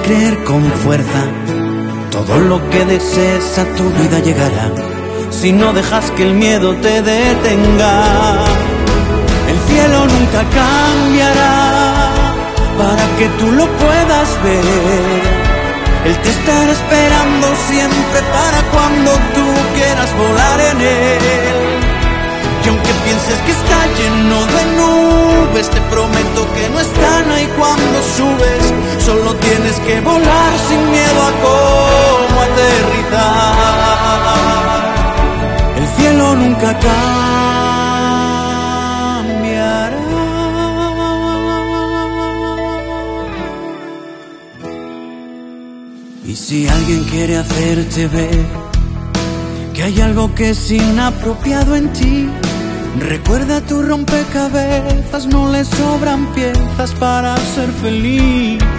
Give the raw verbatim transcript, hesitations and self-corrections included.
creer con fuerza, todo lo que desees a tu vida llegará, si no dejas que el miedo te detenga. El cielo nunca cambiará para que tú lo puedas ver. Él te estará esperando siempre para cuando tú quieras volar en él. Y aunque pienses que está lleno de nubes, te prometo que no están ahí cuando subes. Solo tienes que volar sin miedo a cómo aterrizar. El cielo nunca cambiará. Y si alguien quiere hacerte ver que hay algo que es inapropiado en ti, recuerda tu rompecabezas, no le sobran piezas para ser feliz.